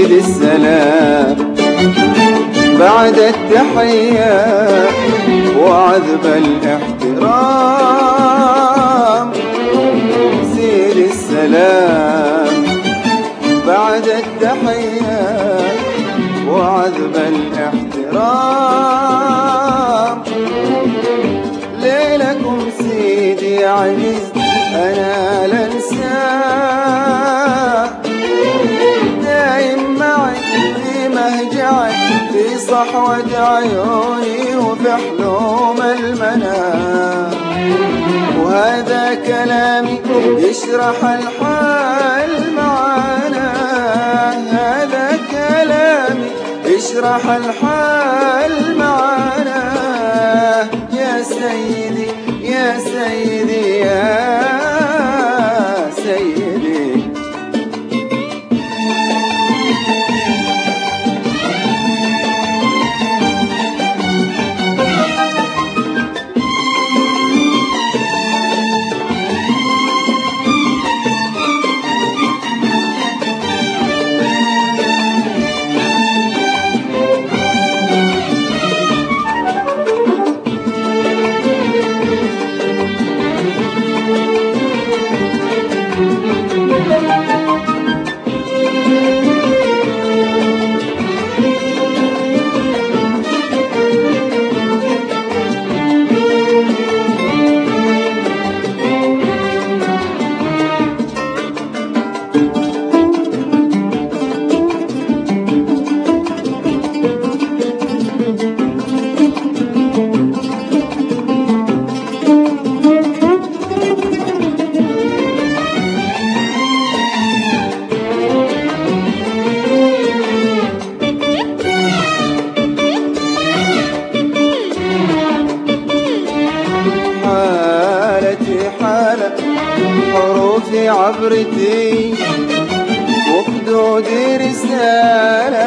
سيد السلام بعد التحية وعذب الاحترام. سيد السلام بعد التحية وعذب الاحترام. ليلكم سيدي عزيز أنا لنساه، دايم معي في مهجعي في صحوة عيوني وفي حلوم المنام. وهذا كلامي يشرح الحال معانا، هذا كلامي يشرح الحال معانا. يا سيدي يا سيدي يا سيدي. حروفي عبرتي وخدودي رسالة،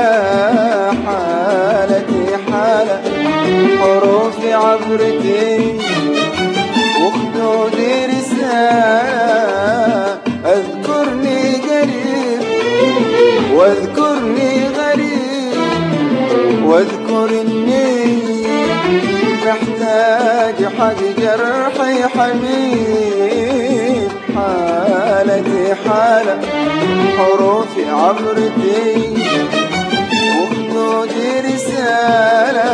حالتي حالة. حروفي عبرتي وخدودي رسالة. اذكرني قريب واذكرني غريب، واذكر اني محتاج حق جرحي حبيب. حالتي حالة حروفي عبرتي وخدودي رسالة.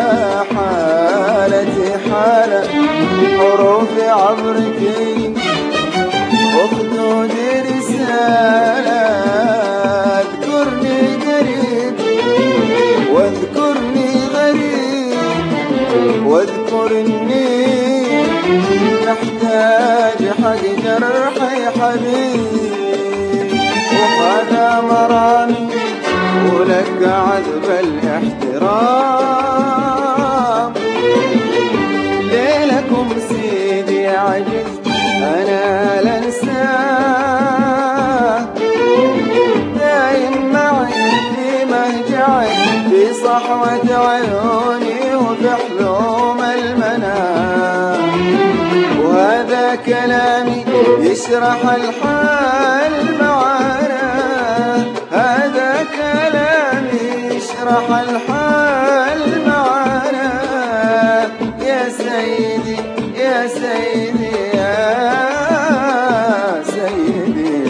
حالتي حالة حروفي عبرتي وخدودي رسالة. اذكرني قريب واذكرني غريب، واذكر اني محتاج حق جرحي حبيب. وهذا مرامي ولك عذب الاحترام. ليلكم سيدي عجز أنا لنساه، دايم معي في مهجعي في صحوة عيوني وفي حلوم المنام. وهذا كلامي يشرح الحال معانا، هذا كلامي يشرح الحال معانا. يا سيدي يا سيدي يا سيدي.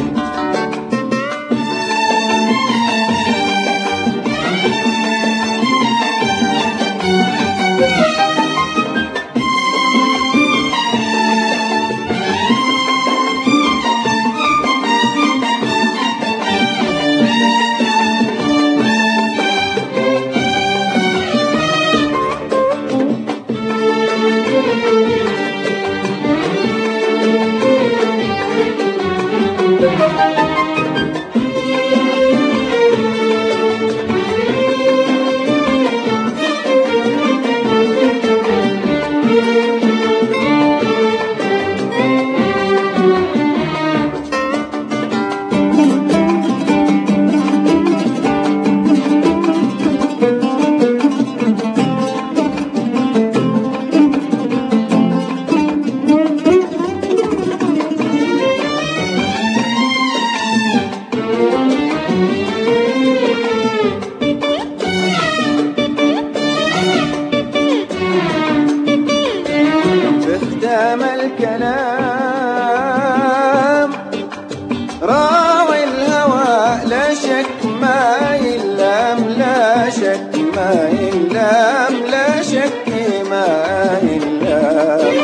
شك ما يلام، لا شك ما يلام، لا شك ما يلام.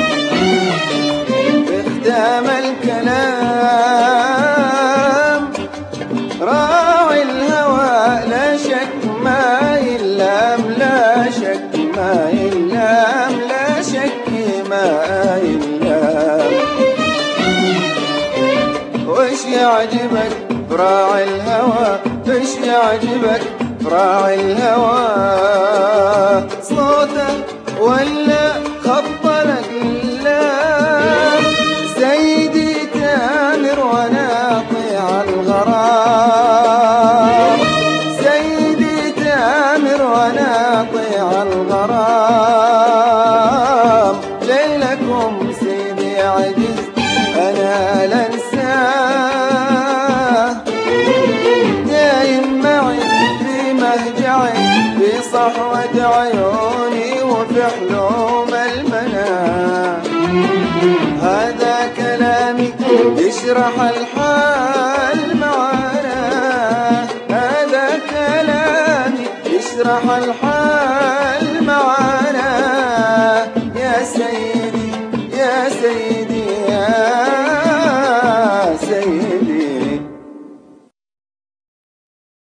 بختام الكلام راعي الهوى، لا شك ما يلام، لا شك ما يلام، لا شك ما يلام. وش يعجبك براعي الهوى، وش يعجبك براعي الهوى؟ صوته ولا خط الأقلام؟ سيدي تامر وناطع الغرام، سيدي تامر وناطع الغرام. ليلكم سيدي عجزت أنا لانساه، دايم معي في مهجعي، في صحوة عيوني وفي حلوم المنام. هذا كلامي يشرح الحال معانا، هذا كلامي يشرح الحال